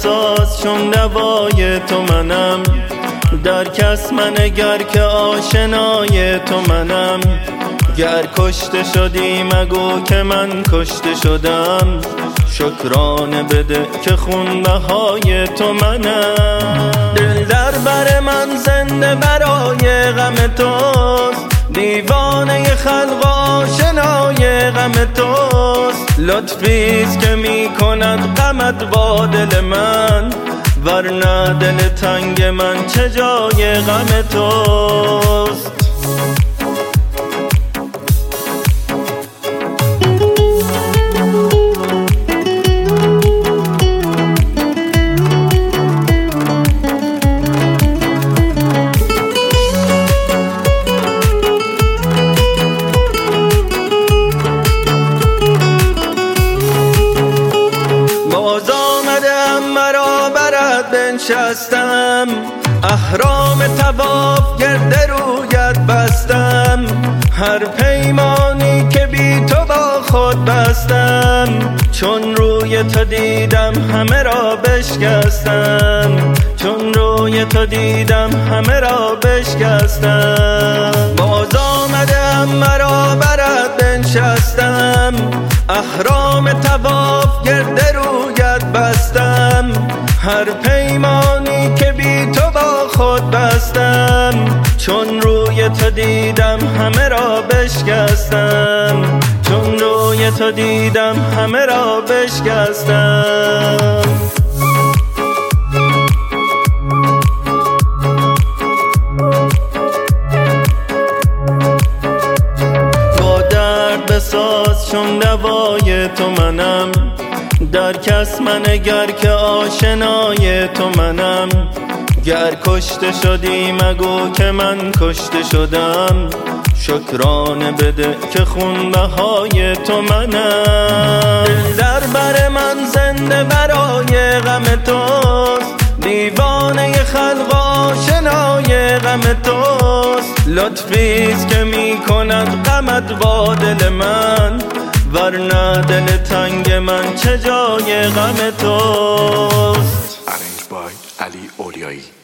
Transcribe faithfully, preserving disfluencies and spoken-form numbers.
بساز چون دوای تو منم، در کس منگر که آشنای تو منم. گر کشته شدی مگو که من کشته شدم، شکرانه بده که خون بهای تو منم. دل در بر من زنده برای غم توست، دیوانه خلق آشنای غم توست. لطفیست که می کند غمت با دل من، ورنه دل تنگ من چه جای غم توست. باز آمدم مرا برد بنشستم، احرام طواف گرد رویت بستم. هر پیمانی که بی تو با خود بستم، چون روی تو دیدم همه را بشکستم. چون روی تو دیدم همه را بشکستم. باز آمدم مرا برد بنشستم، احرام طواف گرد رویت بستم. هر پیمانی که بی تو با خود بستم، چون روی تو دیدم همه را بشکستم. چون روی تو دیدم همه را بشکستم. با درد بساز چون دوای تو منم، در کس منگر که آشنای تو منم. گر کشته شدی مگو که من کشته شدم، شکرانه بده که خون بهای تو منم. دل در بر من زنده برای غم توست، دیوانه خلق آشنای غم توست. لطفیست که می کند غمت با دل من، ورنه دل تنگ من چه جای غم توست. Arranged by Ali Oriai.